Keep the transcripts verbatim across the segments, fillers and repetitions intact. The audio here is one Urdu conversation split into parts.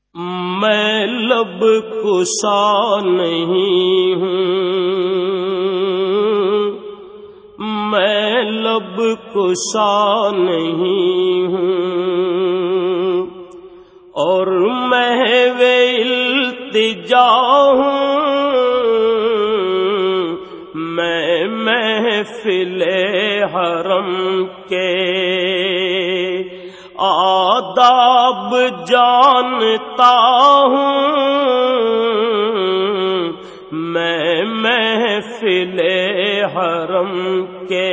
میں لب کشا نہیں ہوں، میں لب کشا نہیں ہوں، اور محو التجا ہوں، میں محفل حرم کے آداب جانتا ہوں، میں محفل حرم کے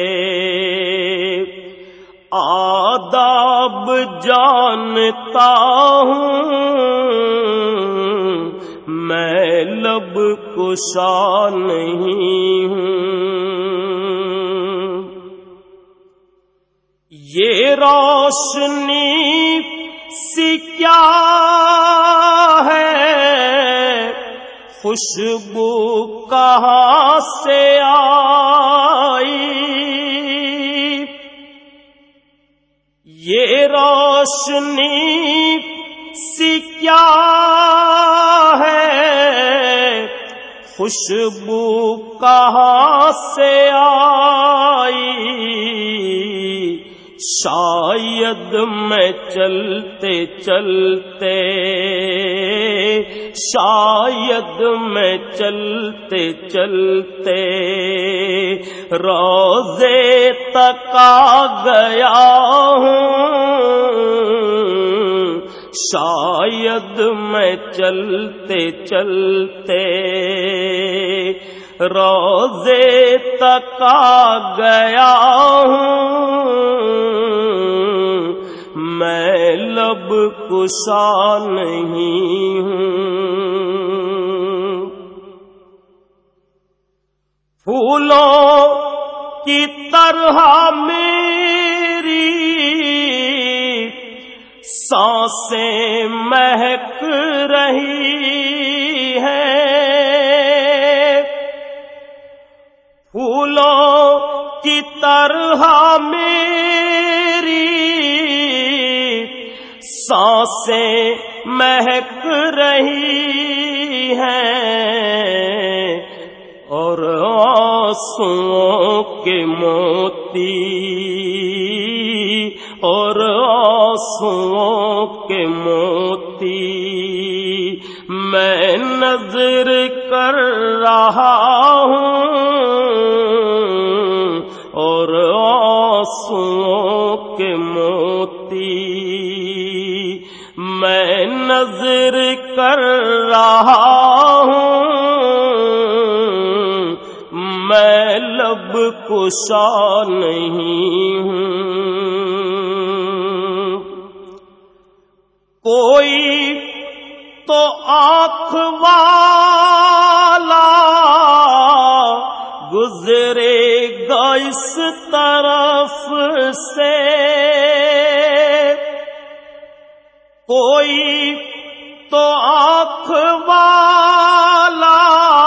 آداب جانتا ہوں، میں لب کشا نہیں ہوں۔ یہ روشنی سی کیا ہے، خوشبو کہاں سے آئی، یہ روشنی سی کیا ہے، خوشبو کہاں سے آئی، شاید میں چلتے چلتے شاید میں چلتے چلتے روضے تک آ گیا ہوں، شاید میں چلتے چلتے روضے تک آ گیا ہوں، میں لب کشا نہیں ہوں۔ پھولوں کی طرح میری سانسیں مہک رہی ہیں، پھولوں کی طرح میری سانسیں مہک رہی ہیں، اور آنسوؤں کے موتی اور آنسوؤں کے موتی میں نظر کر رہا ہوں، اور آنسوؤں کے موتی میں نظر کر رہا ہوں، میں لب کشا نہیں ہوں۔ کوئی تو آنکھ والا گزرے گا اس طرف سے، کوئی تو آنکھ والا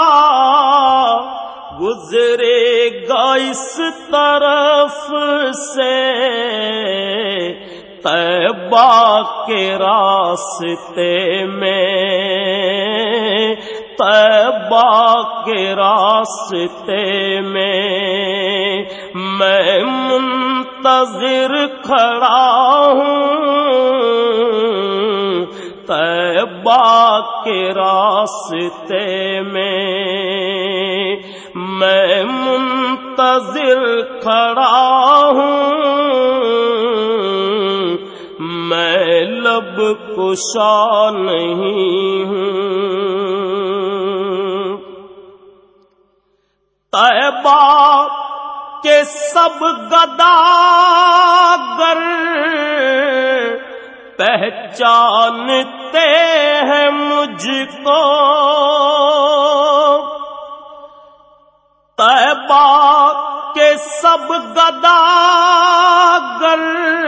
گزرے گا اس طرف سے، طیبہ کے راستے میں طیبہ کے راستے میں میں منتظر کھڑا ہوں، طیبہ کے راستے میں میں منتظر کھڑا ہوں، میں لب کشا نہیں ہوں۔ طیبہ کے سب گداگر پہچانتے ہیں مجھ کو، طیبہ کے سب گداگر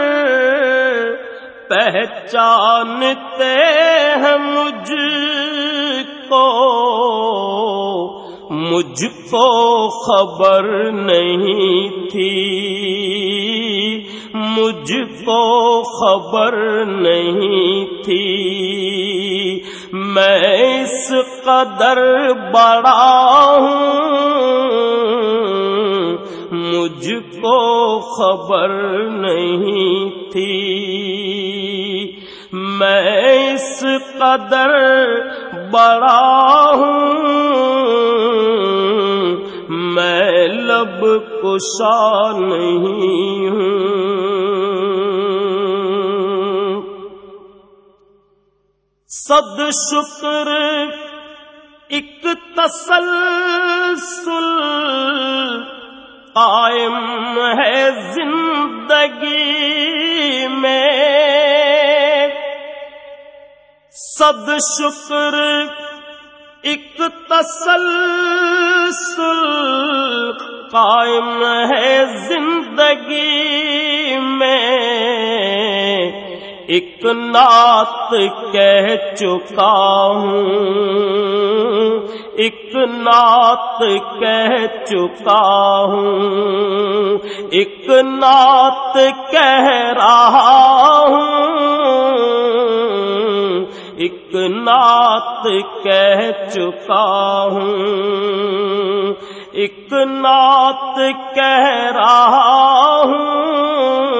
پہچانتے ہیں مجھ کو، مجھ کو خبر نہیں تھی مجھ کو خبر نہیں تھی میں اس قدر بڑا ہوں، مجھ کو خبر نہیں تھی میں اس قدر بڑا ہوں، میں لب کشا نہیں ہوں۔ صد شکر ایک تسلسل قائم ہے زندگی میں، صد شکر ایک تسلسل قائم ہے زندگی میں، ایک نعت کہہ چکا ہوں، ایک نعت کہہ چکا ہوں، ایک نعت کہہ رہا ہوں، ایک نعت کہہ چکا ہوں، ایک نعت کہہ رہا ہوں،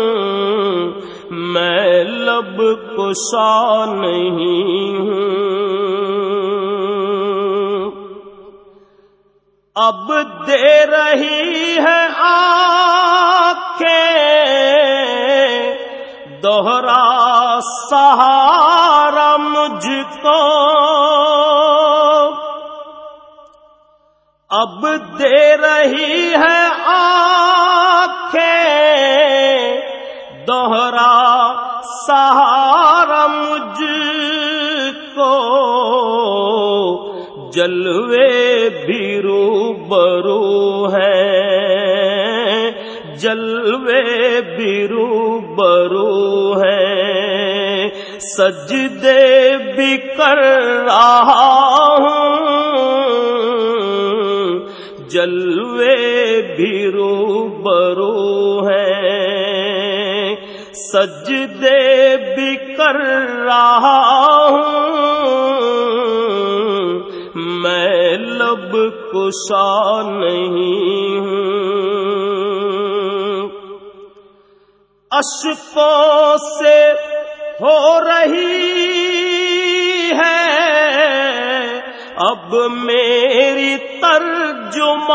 میں لب کشا نہیں ہوں۔ اب دے رہی ہے آنکھیں دوہرا سہارا مجھ کو، اب دے رہی ہے آنکھیں دوہرا سہارا مجھ کو، جلوے بھی روبرو ہیں، جلوے بھی روبرو ہیں، سجدے بھی کر رہا ہوں، جلوے بھی روبرو ہیں، سجدے بھی کر رہا ہوں، میں لب کشا نہیں ہوں۔ اشکوں سے ہو رہی ہے اب میری ترجمانی،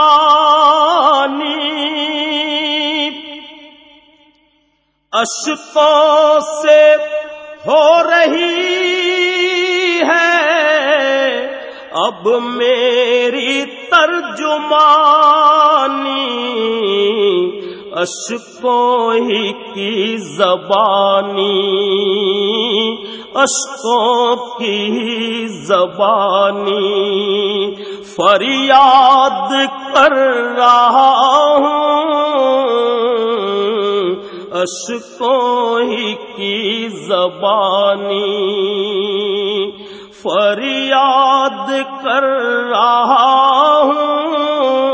اشکوں سے ہو رہی ہے اب میری ترجمانی، اشکوں ہی کی زبانی، اشکوں کی زبانی، فریاد کر رہا ہوں، اشکوں ہی کی زبانی، فریاد کر رہا ہوں،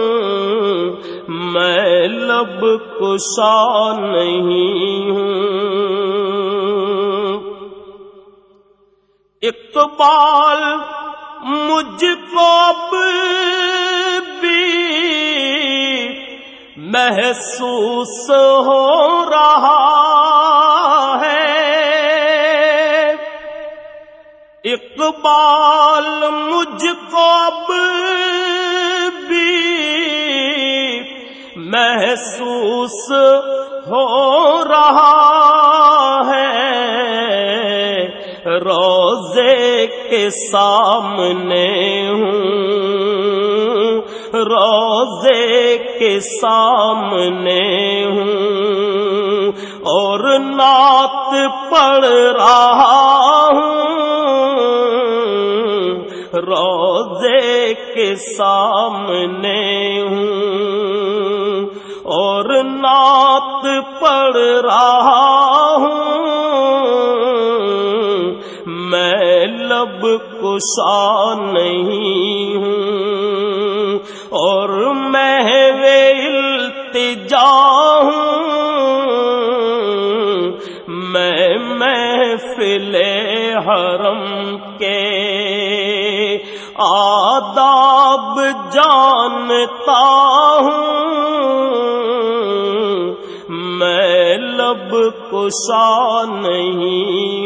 میں لب کشا نہیں ہوں۔ اقبال مجھ کو اب بھی محسوس ہو رہا ہے، اقبال مجھ کو اب بھی محسوس ہو رہا ہے، روضے کے سامنے ہوں، روضے کے سامنے ہوں، اور نعت پڑھ رہا ہوں، روضے کے سامنے ہوں، اور نعت پڑھ رہا ہوں، میں لب کشا نہیں ہوں، اور محو التجا ہوں، میں محفل حرم کے آداب جانتا ہوں، میں لب کشا نہیں